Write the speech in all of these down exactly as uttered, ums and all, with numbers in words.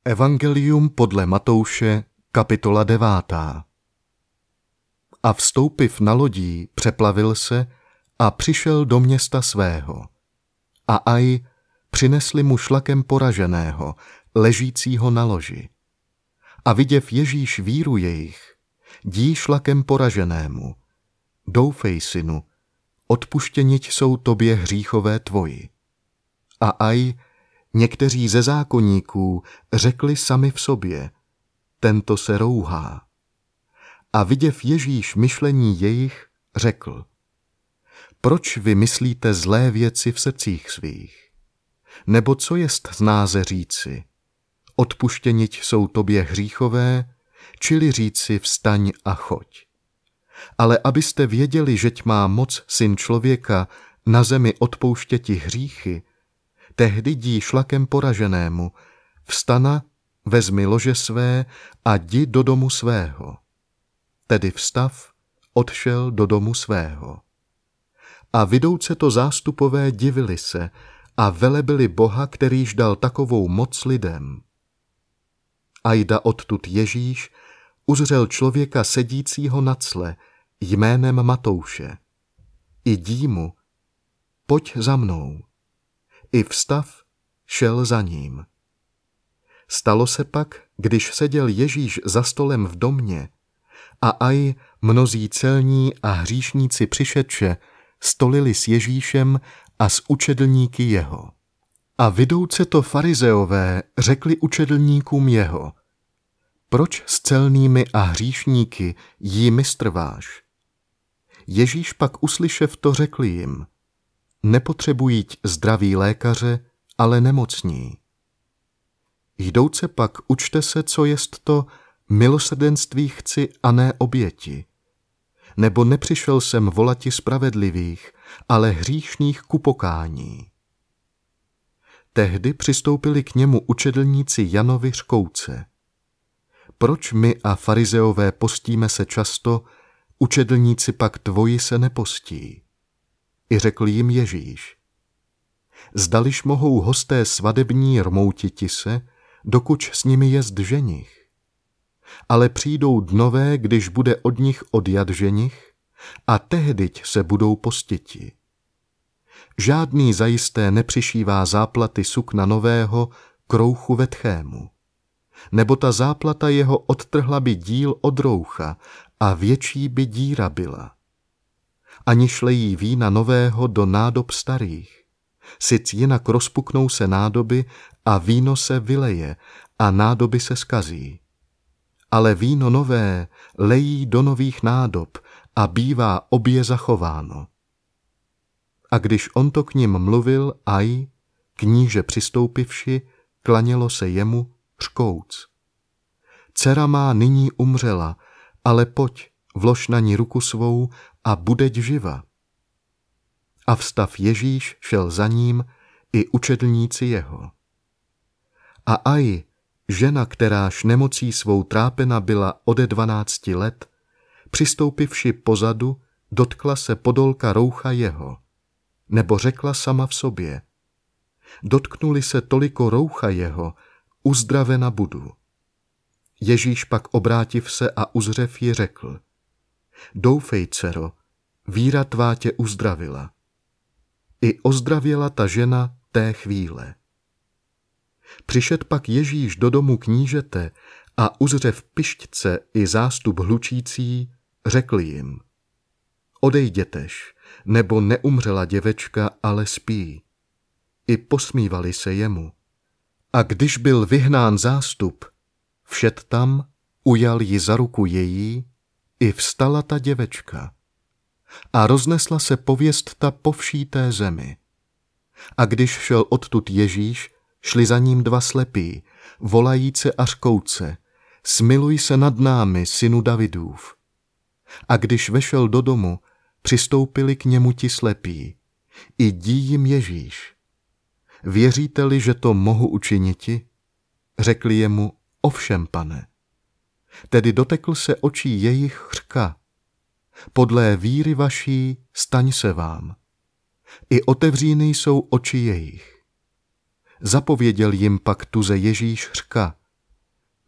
Evangelium podle Matouše, kapitola devátá. A vstoupiv na lodí, přeplavil se a přišel do města svého. A aj přinesli mu šlakem poraženého, ležícího na loži. A viděv Ježíš víru jejich, dí šlakem poraženému: Doufej, synu, odpuštěniť jsou tobě hříchové tvoji. A aj někteří ze zákonníků řekli sami v sobě: Tento se rouhá. A viděv Ježíš myšlení jejich, řekl: Proč vy myslíte zlé věci v srdcích svých? Nebo co jest snáze říci: Odpuštěniť jsou tobě hříchové, čili říci: Vstaň a choď. Ale abyste věděli, žeť má moc Syn člověka na zemi odpouštěti hříchy, tehdy dí šlakem poraženému: Vstana, vezmi lože své a jdi do domu svého. Tedy vstav, odšel do domu svého. A vidouce to zástupové divili se a velebili Boha, kterýž dal takovou moc lidem. A jda odtud Ježíš uzřel člověka sedícího na cle jménem Matouše. I dí mu: Pojď za mnou. I vstav, šel za ním. Stalo se pak, když seděl Ježíš za stolem v domě, a aj mnozí celní a hříšníci přišedše stolili s Ježíšem a s učedlníky jeho. A vidouce to farizeové řekli učedlníkům jeho: Proč s celnými a hříšníky jí mistrváš? Ježíš pak uslyšev to řekl jim: Nepotřebujíť zdraví lékaře, ale nemocní. Jdouce pak učte se, co jest to milosrdenství chci a ne oběti. Nebo nepřišel jsem volati spravedlivých, ale hříšných ku pokání. Tehdy přistoupili k němu učedlníci Janovi řkouce: Proč my a farizeové postíme se často, učedlníci pak tvoji se nepostí? I řekl jim Ježíš: Zdališ mohou hosté svadební rmoutiti se, dokud s nimi jest ženich? Ale přijdou dnové, když bude od nich odjat ženich, a tehdyť se budou postiti. Žádný zajisté nepřišívá záplaty sukna nového k rouchu vetchému, nebo ta záplata jeho odtrhla by díl od roucha a větší by díra byla. Ani šlejí vína nového do nádob starých, sic jinak rozpuknou se nádoby a víno se vyleje a nádoby se skazí. Ale víno nové lejí do nových nádob a bývá obě zachováno. A když on to k nim mluvil, aj, kníže přistoupivši, klanělo se jemu, řkouc: Dcera má nyní umřela, ale pojď, vlož na ní ruku svou a budeť živa. A vstav Ježíš šel za ním i učedlníci jeho. A aj žena, kteráž nemocí svou trápena byla ode dvanácti let, přistoupivši pozadu, dotkla se podolka roucha jeho, nebo řekla sama v sobě: Dotknuli se toliko roucha jeho, uzdravena budu. Ježíš pak obrátiv se a uzřev ji řekl: Doufej, dcero, víra tvá tě uzdravila. I ozdravěla ta žena té chvíle. Přišed pak Ježíš do domu knížete a uzřev pištce i zástup hlučící, řekl jim: Odejděteš, nebo neumřela děvečka, ale spí. I posmívali se jemu. A když byl vyhnán zástup, všet tam, ujal ji za ruku její, i vstala ta děvečka. A roznesla se pověst ta po vší té zemi. A když šel odtud Ježíš, šli za ním dva slepí, volajíce a řkouce: Smiluj se nad námi, synu Davidův. A když vešel do domu, přistoupili k němu ti slepí. I dí jim Ježíš: Věříte-li, že to mohu učiniti? Řekli jemu: Ovšem, pane. Tedy dotekl se očí jejich řka: Podlé víry vaší staň se vám. I otevříny jsou oči jejich. Zapověděl jim pak tuze Ježíš řka: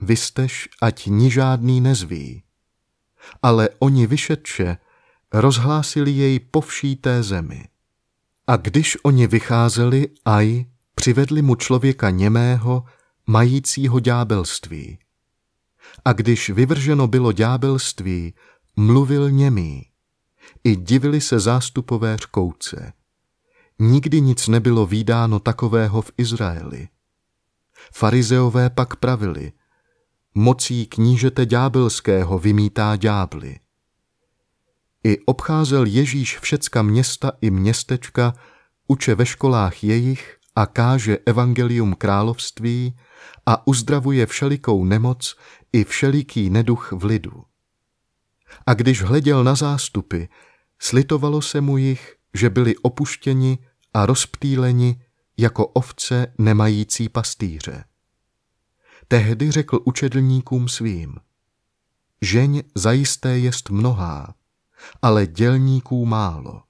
vystež, ať ni žádný nezví. Ale oni vyšetše rozhlásili jej po vší té zemi. A když oni vycházeli, aj, přivedli mu člověka němého, majícího ďábelství. A když vyvrženo bylo ďábelství, mluvil němý. I divili se zástupové řkouce. Nikdy nic nebylo vídáno takového v Izraeli. Farizeové pak pravili, mocí knížete ďábelského vymítá ďábly. I obcházel Ježíš všecka města i městečka, uče ve školách jejich a káže evangelium království a uzdravuje všelikou nemoc i všeliký neduch v lidu. A když hleděl na zástupy, slitovalo se mu jich, že byli opuštěni a rozptýleni jako ovce nemající pastýře. Tehdy řekl učedlníkům svým, žeň zajisté jest mnohá, ale dělníků málo.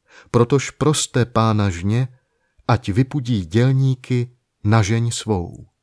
Protož proste pána žně, ať vypudí dělníky na žeň svou.